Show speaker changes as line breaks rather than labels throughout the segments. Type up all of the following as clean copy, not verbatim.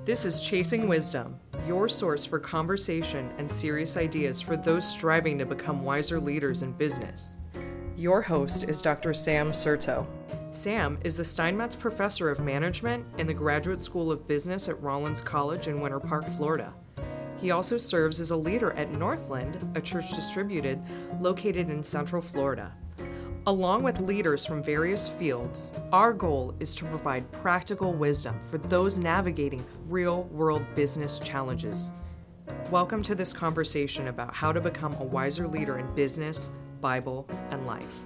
This is Chasing Wisdom, your source for conversation and serious ideas for those striving to become wiser leaders in business. Your host is Dr. Sam Certo. Sam is the Steinmetz Professor of Management in the Graduate School of Business at Rollins College in Winter Park, Florida. He also serves as a leader at Northland, a church distributed located in Central Florida. Along with leaders from various fields, our goal is to provide practical wisdom for those navigating real-world business challenges. Welcome to this conversation about how to become a wiser leader in business, Bible, and life.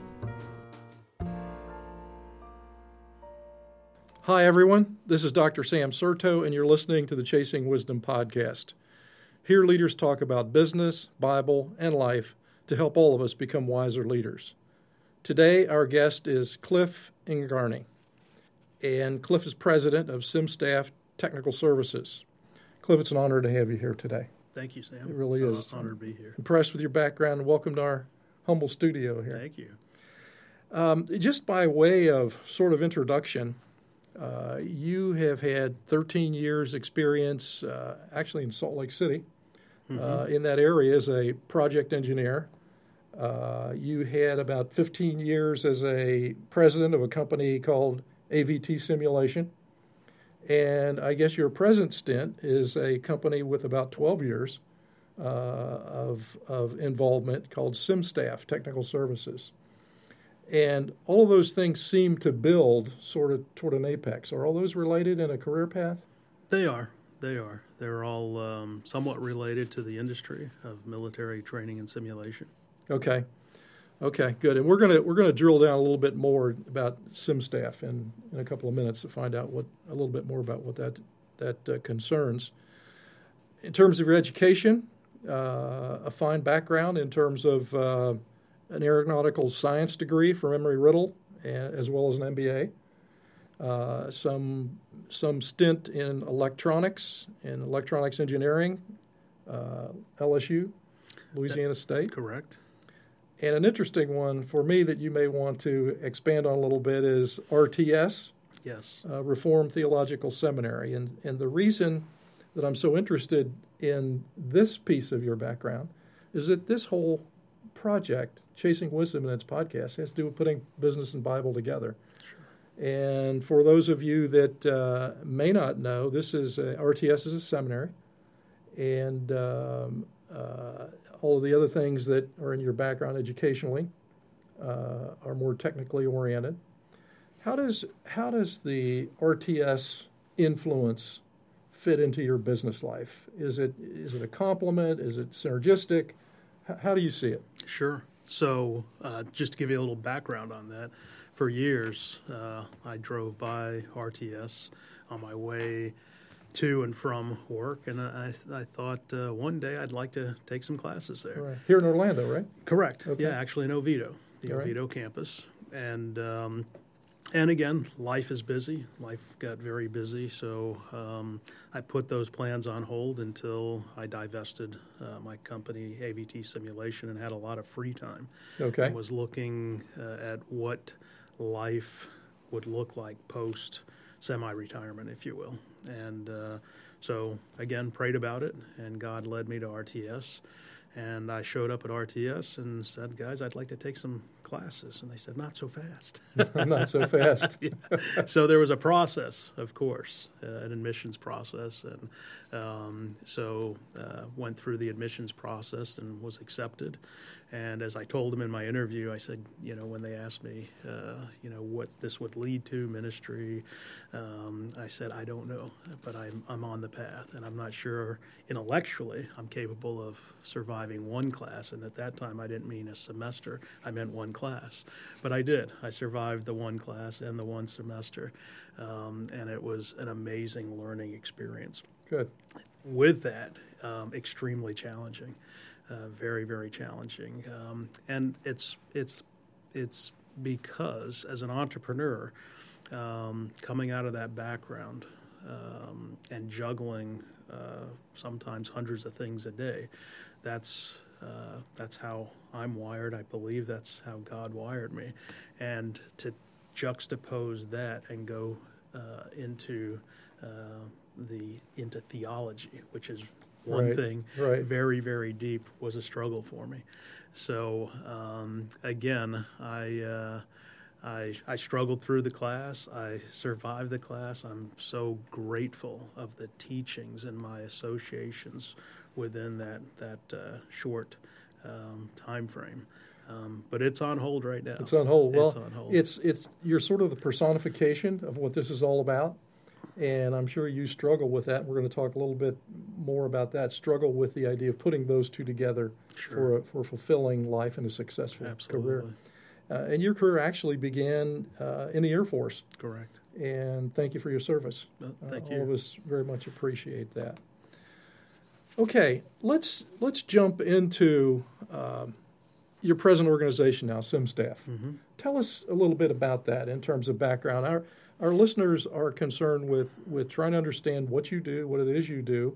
Hi, everyone. This is Dr. Sam Certo, and you're listening to the Chasing Wisdom podcast. Here, leaders talk about business, Bible, and life to help all of us become wiser leaders. Today, our guest is Cliff Ingarni, and Cliff is president of SimStaff Technical Services. Cliff, it's an honor to have you here today.
Thank you, Sam.
It really is.
It's an honor to be here.
Impressed with your background, and welcome to our humble studio here.
Thank you.
Just by way of sort of introduction, you have had 13 years experience, actually in Salt Lake City, in that area as a project engineer. You had about 15 years as a president of a company called AVT Simulation. And I guess your present stint is a company with about 12 years of involvement called SimStaff Technical Services. And all of those things seem to build sort of toward an apex. Are all those related in a career path?
They are. They're all somewhat related to the industry of military training and simulation. Okay,
good. And we're gonna drill down a little bit more about SimStaff in a couple of minutes to find out a little bit more about what that concerns. In terms of your education, a fine background in terms of an aeronautical science degree from Emory-Riddle, as well as an MBA. Some stint in electronics engineering, LSU, Louisiana State.
Correct.
And an interesting one for me that you may want to expand on a little bit is RTS.
Yes.
Reformed Theological Seminary. And the reason that I'm so interested in this piece of your background is that this whole project, Chasing Wisdom in its podcast, has to do with putting business and Bible together. Sure. And for those of you that may not know, RTS is a seminary, and all of the other things that are in your background educationally are more technically oriented. How does the RTS influence fit into your business life? Is it a complement? Is it synergistic? How do you see it?
Sure. So just to give you a little background on that, for years I drove by RTS on my way to and from work, and I thought one day I'd like to take some classes there.
Right. Here in Orlando, right?
Correct.
Okay.
Yeah, actually in Oviedo, the Oviedo campus. And again, life is busy. Life got very busy, so I put those plans on hold until I divested my company, AVT Simulation, and had a lot of free time.
Okay.
I was looking at what life would look like post semi-retirement, if you will. And so, again, prayed about it, and God led me to RTS. And I showed up at RTS and said, guys, I'd like to take some classes. And they said, not so fast.
Not so fast.
Yeah. So there was a process, of course, an admissions process. And so went through the admissions process and was accepted. And as I told them in my interview, I said, when they asked me, what this would lead to, ministry, I said, I don't know, but I'm on the path, and I'm not sure intellectually I'm capable of surviving one class. And at that time, I didn't mean a semester. I meant one class. But I did. I survived the one class and the one semester, and it was an amazing learning experience.
Good.
With that, extremely challenging. Very, very challenging, and it's because as an entrepreneur, coming out of that background and juggling sometimes hundreds of things a day, that's how I'm wired. I believe that's how God wired me, and to juxtapose that and go into theology, which is one
Right,
thing
right.
very, very deep, was a struggle for me. So again, I struggled through the class. I survived the class. I'm so grateful of the teachings and my associations within that short time frame. But it's on hold right now.
It's on hold. Well,
it's on hold.
It's you're sort of the personification of what this is all about, and I'm sure you struggle with that. We're going to talk a little bit more about that. Struggle with the idea of putting those two together
Sure.
for a fulfilling life and a successful
Absolutely.
career. And your career actually began in the Air Force.
Correct.
And thank you for your service.
Thank
All
you.
of us very much appreciate that. Okay, let's jump into your present organization now, SimStaff.
Mm-hmm.
Tell us a little bit about that in terms of background. Our listeners are concerned with trying to understand what you do, what it is you do,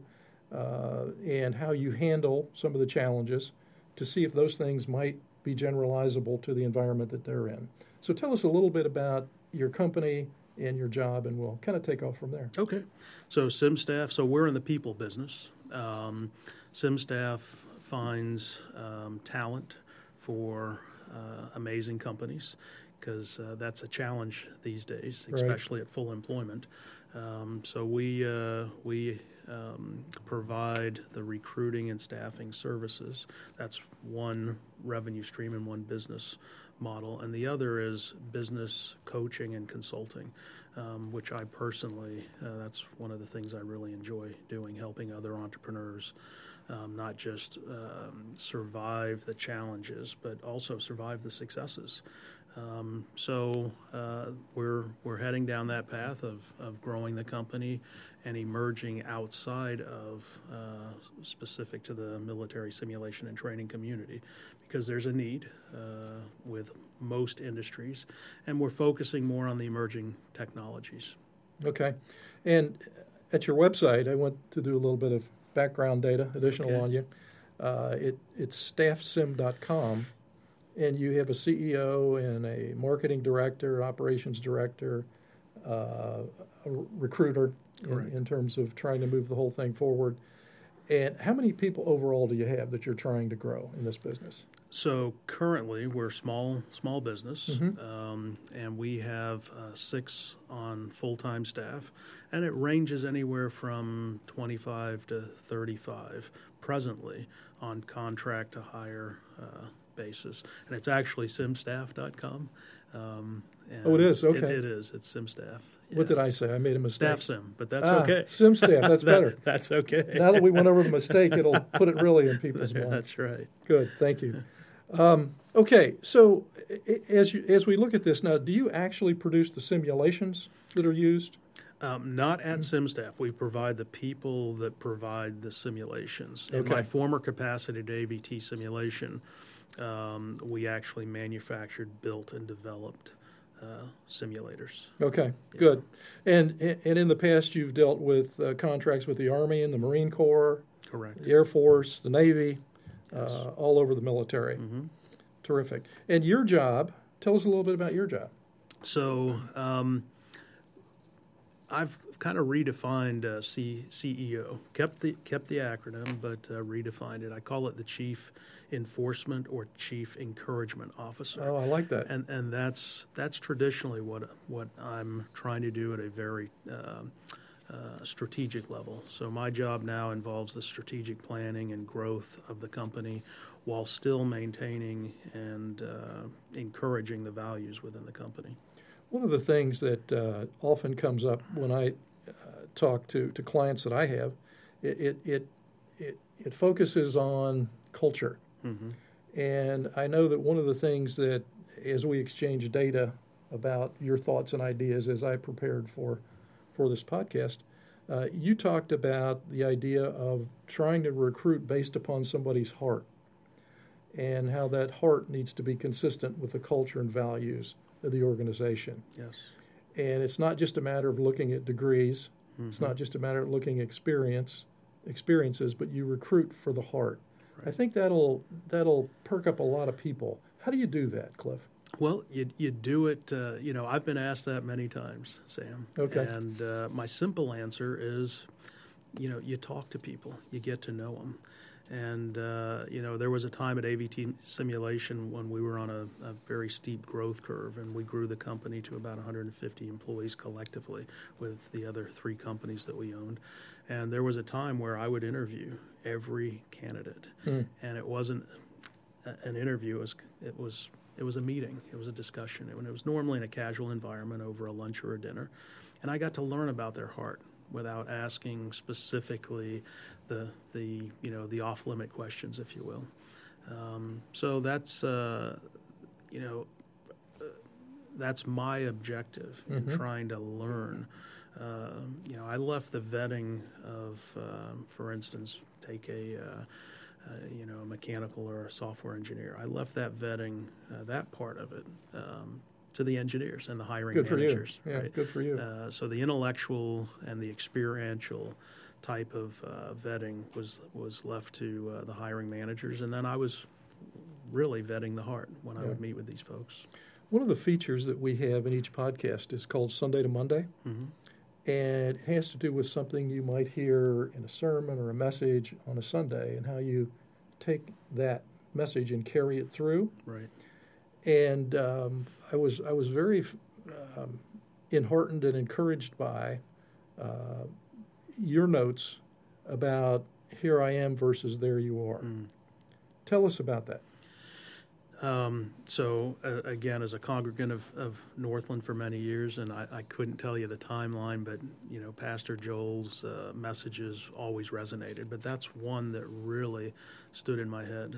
and how you handle some of the challenges to see if those things might be generalizable to the environment that they're in. So tell us a little bit about your company and your job, and we'll kind of take off from there.
Okay. So SimStaff, so we're in the people business. SimStaff finds talent for amazing companies, because that's a challenge these days, especially at full employment. So we provide the recruiting and staffing services. That's one revenue stream and one business model. And the other is business coaching and consulting, which I personally, that's one of the things I really enjoy doing, helping other entrepreneurs not just survive the challenges, but also survive the successes. So we're heading down that path of growing the company and emerging outside of specific to the military simulation and training community, because there's a need with most industries, and we're focusing more on the emerging technologies.
Okay. And at your website, I went to do a little bit of background data, additional on you. It's staffsim.com. And you have a CEO and a marketing director, operations director, a recruiter in terms of trying to move the whole thing forward. And how many people overall do you have that you're trying to grow in this business?
So currently we're small business, and we have 6 on full-time staff, and it ranges anywhere from 25 to 35 presently on contract to hire basis, and it's actually simstaff.com.
It is? Okay.
It is. It's SimStaff. Yeah.
What did I say? I made a mistake.
Staff Sim, but that's okay.
SimStaff, that's better.
That's okay.
Now that we went over the mistake, it'll put it really in people's minds.
That's right.
Good, thank you. Okay, so as we look at this now, do you actually produce the simulations that are used?
Not at SimStaff. We provide the people that provide the simulations. In
Okay.
my former capacity at AVT Simulation, we actually manufactured, built, and developed simulators.
Okay, good. And in the past, you've dealt with contracts with the Army and the Marine Corps,
Correct.
the Air Force, the Navy,
Yes.
all over the military.
Mm-hmm.
Terrific. And your job, tell us a little bit about your job.
So I've kind of redefined CEO. Kept the acronym, but redefined it. I call it the Chief Enforcement or Chief Encouragement Officer.
Oh, I like that.
And that's traditionally what I'm trying to do at a very strategic level. So my job now involves the strategic planning and growth of the company, while still maintaining and encouraging the values within the company.
One of the things that often comes up when I talk to clients that I have, it focuses on culture.
Mm-hmm.
And I know that one of the things that, as we exchange data about your thoughts and ideas as I prepared for this podcast, you talked about the idea of trying to recruit based upon somebody's heart and how that heart needs to be consistent with the culture and values of the organization.
Yes.
And it's not just a matter of looking at degrees.
Mm-hmm.
It's not just a matter of looking at experiences, but you recruit for the heart.
Right.
I think that'll perk up a lot of people. How do you do that, Cliff?
Well, you do it. I've been asked that many times, Sam.
Okay.
And my simple answer is, you talk to people, you get to know them. And, there was a time at AVT Simulation when we were on a very steep growth curve, and we grew the company to about 150 employees collectively with the other 3 companies that we owned. And there was a time where I would interview every candidate. And it wasn't an interview, it was a meeting, it was a discussion. It was normally in a casual environment over a lunch or a dinner. And I got to learn about their heart without asking specifically the off-limit questions, if you will. So that's my objective in trying to learn. I left the vetting of, for instance, take a mechanical or a software engineer. I left that vetting, that part of it, to the engineers and the hiring managers.
Good for you. Yeah,
right?
good for you.
So the intellectual and the experiential type of vetting was left to the hiring managers, and then I was really vetting the heart when I would meet with these folks.
One of the features that we have in each podcast is called Sunday to Monday, and it has to do with something you might hear in a sermon or a message on a Sunday, and how you take that message and carry it through.
Right.
And I was very enheartened and encouraged by your notes about here I am versus there you are. Tell us about that.
Again, as a congregant of Northland for many years, and I couldn't tell you the timeline, but Pastor Joel's messages always resonated. But that's one that really stood in my head.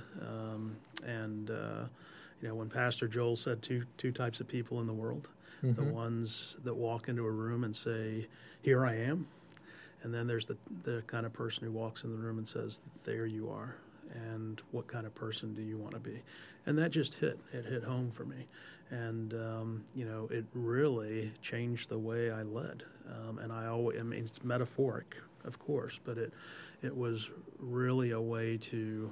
When Pastor Joel said two types of people in the world, the ones that walk into a room and say, "Here I am," and then there's the kind of person who walks in the room and says, "There you are." And what kind of person do you want to be? And that just hit home for me. And, it really changed the way I led. And it's metaphoric, of course, but it was really a way to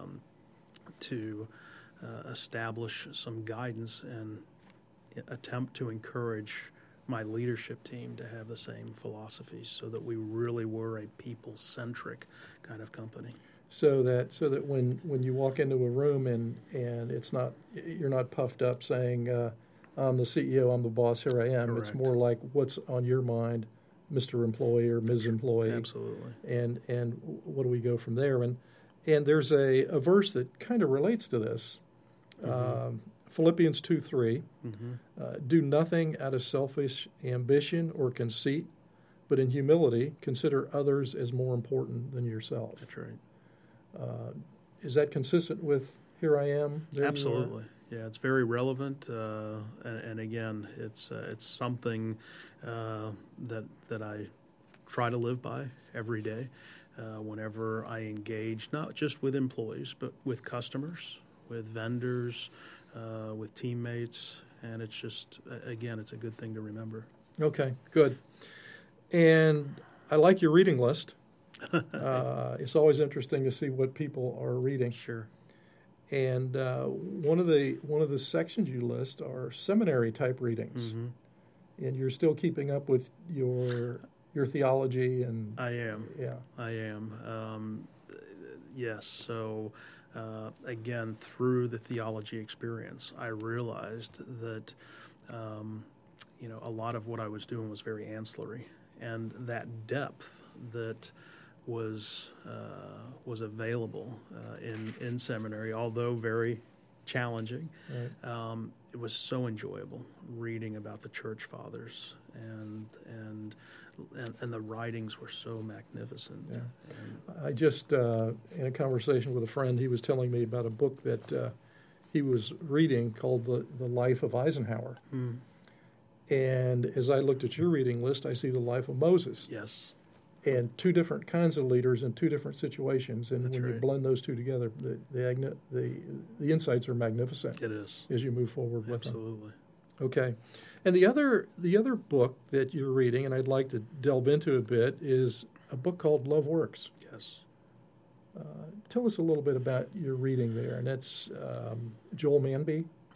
establish some guidance and attempt to encourage my leadership team to have the same philosophies, so that we really were a people-centric kind of company.
So that when you walk into a room and you're not puffed up saying, I'm the CEO, I'm the boss, here I am.
Correct.
It's more like, what's on your mind, Mr. Employee or Ms. Employee?
Absolutely.
And what do we go from there? And there's a verse that kind of relates to this. Philippians 2:3. Do nothing out of selfish ambition or conceit, but in humility consider others as more important than yourself.
That's right.
Is that consistent with here I am?
Absolutely. Yeah, it's very relevant, and again, it's something that I try to live by every day. Whenever I engage, not just with employees, but with customers, with vendors, with teammates, and it's just, again, it's a good thing to remember.
Okay, good. And I like your reading list. It's always interesting to see what people are reading.
Sure.
And one of the sections you list are seminary type readings, and you're still keeping up with your theology. And
I am.
Yeah,
I am. Yes. So again, through the theology experience, I realized that a lot of what I was doing was very ancillary, and that depth that was available in seminary, although very challenging. Right. It was so enjoyable reading about the church fathers, and the writings were so magnificent.
Yeah. I just in a conversation with a friend, he was telling me about a book that he was reading called The Life of Eisenhower. And as I looked at your reading list, I see the life of Moses.
Yes.
And two different kinds of leaders in two different situations, and
That's
when
right.
you blend those two together, the insights are magnificent.
It is.
As you move forward with them.
Absolutely.
Okay, and the other book that you're reading, and I'd like to delve into a bit, is a book called Love Works.
Yes.
Tell us a little bit about your reading there, and that's Joel Manby.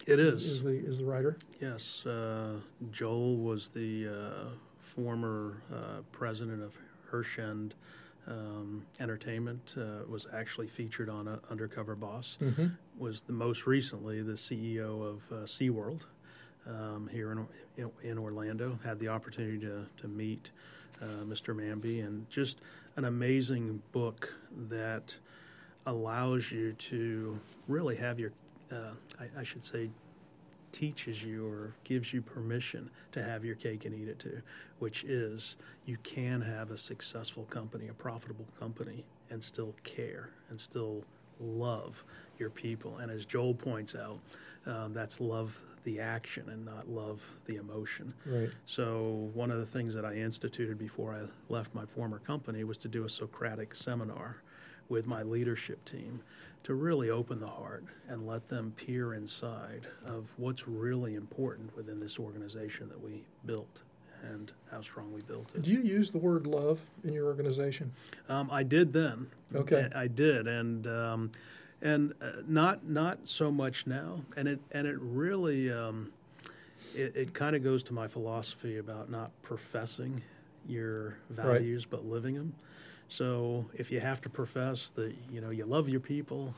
It
is the writer.
Yes. Joel was the former president of Herschend Entertainment, was actually featured on Undercover Boss, was the most recently the CEO of SeaWorld here in Orlando. Had the opportunity to meet Mr. Manby, and just an amazing book that allows you to really have your, I should say, teaches you or gives you permission to have your cake and eat it too, which is you can have a successful company, a profitable company, and still care and still love your people. And as Joel points out, that's love the action and not love the emotion.
Right.
So one of the things that I instituted before I left my former company was to do a Socratic seminar with my leadership team to really open the heart and let them peer inside of what's really important within this organization that we built and how strong we built it.
Do you use the word love in your organization?
I did then.
Okay.
I did, and not so much now. And it really it kind of goes to my philosophy about not professing your values but living them. So if you have to profess that you love your people,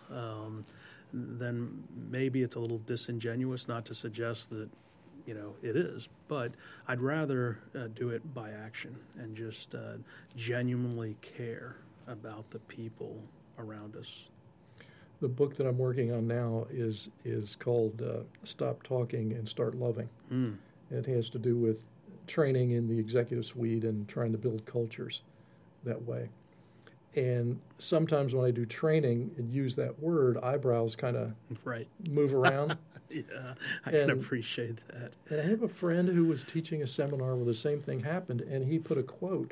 then maybe it's a little disingenuous not to suggest that it is. But I'd rather do it by action and just genuinely care about the people around us.
The book that I'm working on now is called Stop Talking and Start Loving. It has to do with training in the executive suite and trying to build cultures that way. And sometimes when I do training and use that word, eyebrows kind of move around.
Yeah, I can appreciate that.
And I have a friend who was teaching a seminar where the same thing happened, and he put a quote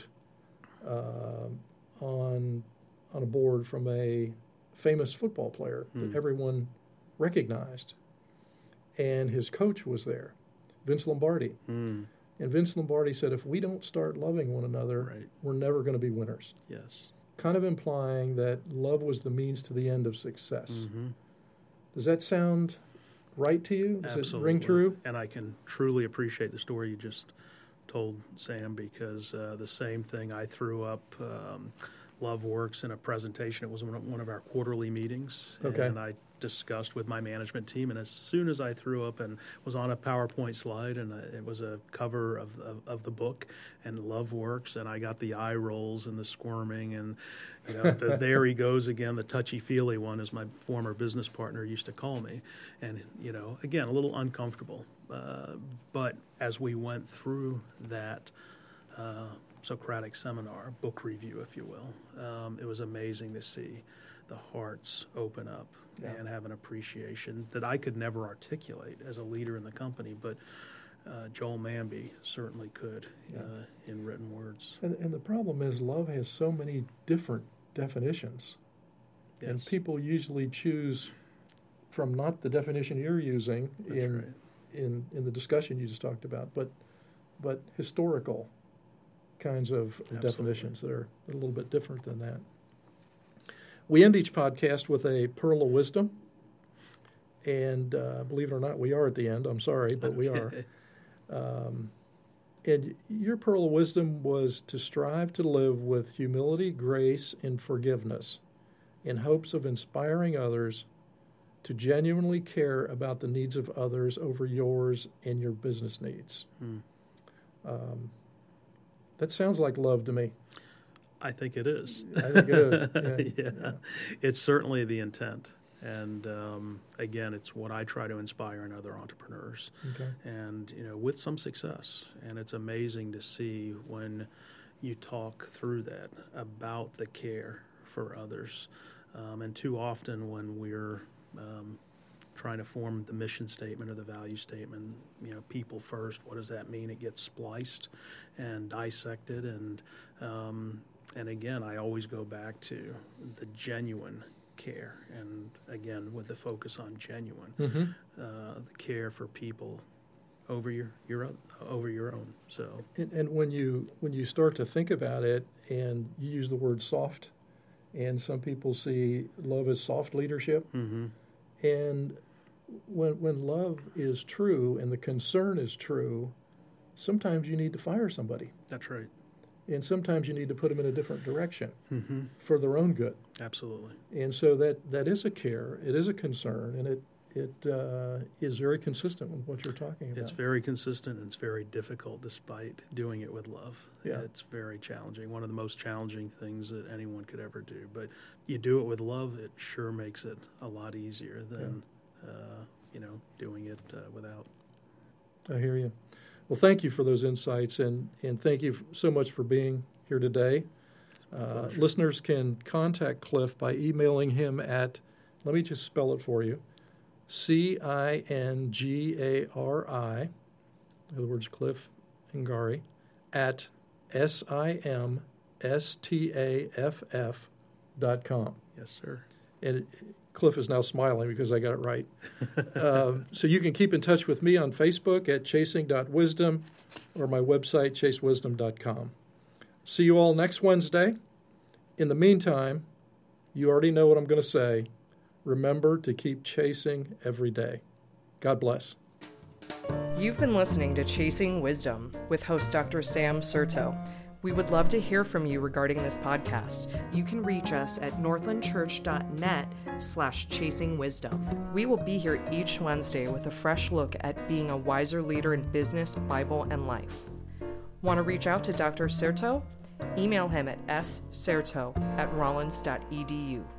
on a board from a famous football player that everyone recognized. And his coach was there, Vince Lombardi. And Vince Lombardi said, if we don't start loving one another, we're never going to be winners.
Yes.
Kind of implying that love was the means to the end of success. Does that sound right to you? Does
Absolutely.
it ring true?
And I can truly appreciate the story you just told, Sam, because the same thing I threw up Love Works in a presentation. It was one of our quarterly meetings.
Okay.
And I discussed with my management team, and as soon as I threw up and was on a PowerPoint slide, and it was a cover of the book and Love Works, and I got the eye rolls and the squirming, and there he goes again, the touchy-feely one, as my former business partner used to call me, and again, a little uncomfortable, but as we went through that Socratic seminar, book review, if you will, it was amazing to see the hearts open up and have an appreciation that I could never articulate as a leader in the company, but Joel Manby certainly could in written words.
And the problem is love has so many different definitions.
Yes.
And people usually choose from not the definition you're using in the discussion you just talked about, but historical kinds of definitions that are a little bit different than that. We end each podcast with a pearl of wisdom, and believe it or not, we are at the end. I'm sorry, but we are. And your pearl of wisdom was to strive to live with humility, grace, and forgiveness in hopes of inspiring others to genuinely care about the needs of others over yours and your business needs. That sounds like love to me.
I think it is.
I think it is.
Yeah. It's certainly the intent. And again, it's what I try to inspire in other entrepreneurs.
Okay.
And, with some success. And it's amazing to see when you talk through that about the care for others. And too often when we're trying to form the mission statement or the value statement, people first, what does that mean? It gets spliced and dissected. And again, I always go back to the genuine care, and again, with the focus on genuine, the care for people over your own. So,
and when you start to think about it, and you use the word soft, and some people see love as soft leadership, and when love is true and the concern is true, sometimes you need to fire somebody.
That's right.
And sometimes you need to put them in a different direction
Mm-hmm.
for their own good.
Absolutely.
And so that is a care, it is a concern, and it is very consistent with what you're talking about.
It's very consistent and it's very difficult despite doing it with love.
Yeah.
It's very challenging. One of the most challenging things that anyone could ever do. But you do it with love, it sure makes it a lot easier than, doing it without.
I hear you. Well, thank you for those insights, and thank you so much for being here today. Listeners can contact Cliff by emailing him at, let me just spell it for you, Cingari, in other words, Cliff Ngari, at simstaff.com.
Yes, sir.
And Cliff is now smiling because I got it right. So you can keep in touch with me on Facebook at chasing.wisdom or my website, chasewisdom.com. See you all next Wednesday. In the meantime, you already know what I'm going to say. Remember to keep chasing every day. God bless.
You've been listening to Chasing Wisdom with host Dr. Sam Certo. We would love to hear from you regarding this podcast. You can reach us at northlandchurch.net/chasingwisdom. We will be here each Wednesday with a fresh look at being a wiser leader in business, Bible, and life. Want to reach out to Dr. Certo? Email him at scerto@rollins.edu.